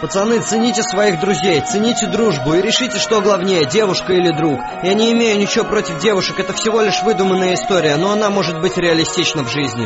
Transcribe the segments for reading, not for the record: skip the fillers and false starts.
Пацаны, цените своих друзей, цените дружбу и решите, что главнее, девушка или друг. Я не имею ничего против девушек, это всего лишь выдуманная история, но она может быть реалистична в жизни.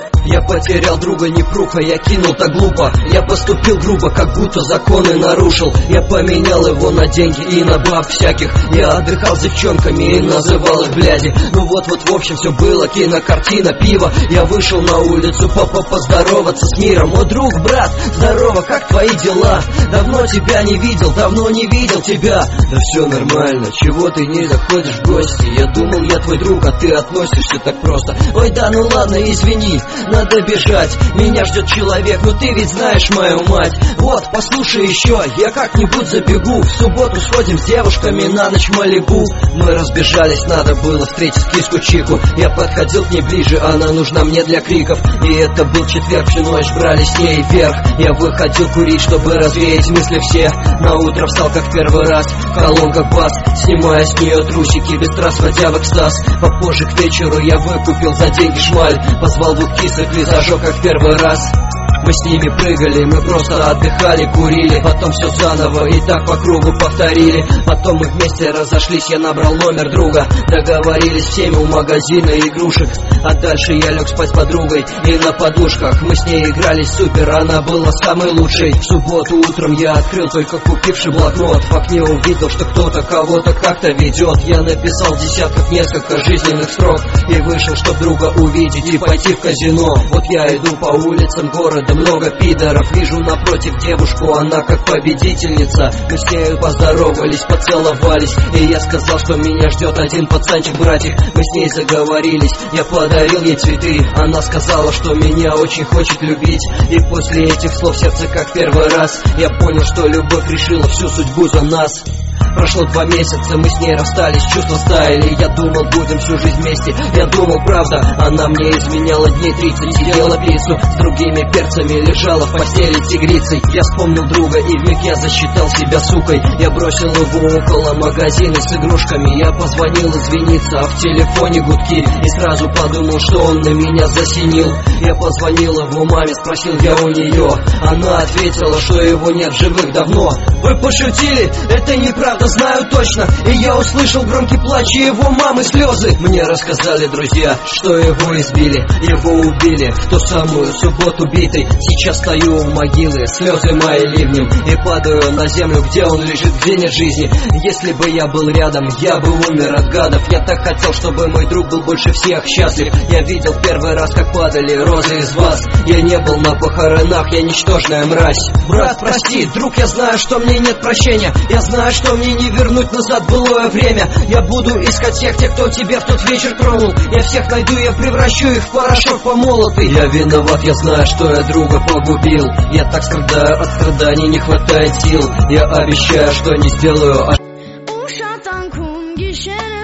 Я потерял друга Непруха, я кинул так глупо. Я поступил грубо, как будто законы нарушил. Я поменял его на деньги и на баб всяких. Я отдыхал с девчонками и называл их бляди. Ну вот, в общем, все было, кинокартина, пиво. Я вышел на улицу поздороваться с миром. О, друг, брат, здорово, как твои дела? Давно тебя не видел, давно не видел тебя. Да все нормально, чего ты не заходишь в гости? Я думал, я твой друг, а ты относишься так просто. Ой, да ну ладно, извини, надо бежать, меня ждет человек, но ты ведь знаешь мою мать. Вот, послушай еще, я как-нибудь забегу. В субботу сходим с девушками на ночь в Малибу. Мы разбежались, надо было встретить киску-чику. Я подходил к ней ближе, она нужна мне для криков. И это был четверг, всю ночь брали с ней вверх. Я выходил курить, чтобы развеять мысли все. На утро встал как первый раз, в колонках бас, снимая с нее трусики, без трасс водя в экстаз. Попозже к вечеру я выкупил за деньги шмаль, позвал двух кисок и зажег как в первый раз. Мы с ними прыгали, мы просто отдыхали, курили. Потом все заново и так по кругу повторили. Потом мы вместе разошлись, я набрал номер друга. Договорились всеми у магазина игрушек. А дальше я лег спать с подругой и на подушках. Мы с ней играли супер, она была самой лучшей. В субботу утром я открыл только купивший блокнот. В окне увидел, что кто-то кого-то как-то ведет. Я написал в десятках несколько жизненных строк и вышел, чтоб друга увидеть и пойти в казино. Вот я иду по улицам города, много пидоров, вижу напротив девушку, она как победительница. Мы с ней поздоровались, поцеловались, и я сказал, что меня ждет один пацанчик-братик. Мы с ней заговорились, я подарил ей цветы. Она сказала, что меня очень хочет любить. И после этих слов сердце как первый раз я понял, что любовь решила всю судьбу за нас. Прошло 2 месяца, мы с ней расстались, чувства стаяли. Я думал, будем всю жизнь вместе, я думал, правда. Она мне изменяла дней 30, сидела пиццу с другими перцами, лежала в постели тигрицей. Я вспомнил друга и вмиг я засчитал себя сукой. Я бросил его около магазина с игрушками. Я позвонил извиниться, а в телефоне гудки. И сразу подумал, что он на меня засинил. Я позвонил его маме, спросил я у нее. Она ответила, что его нет в живых давно. Вы пошутили? Это неправда, знаю точно. И я услышал громкий плач и его мамы слезы. Мне рассказали друзья, что его избили, его убили в ту самую субботу битой. Сейчас стою у могилы, слезы мои ливнем, и падаю на землю, где он лежит, где нет жизни. Если бы я был рядом, я бы умер от гадов. Я так хотел, чтобы мой друг был больше всех счастлив. Я видел первый раз, как падали розы из вас. Я не был на похоронах, я ничтожная мразь. Брат, прости, друг, я знаю, что мне нет прощения. Я знаю, что мне не вернуть назад былое время. Я буду искать всех тех, кто тебя в тот вечер тронул. Я всех найду, я превращу их в порошок помолотый. Я виноват, я знаю, что я друга погубил. Я так страдаю, от страданий не хватает сил. Я обещаю, что не сделаю.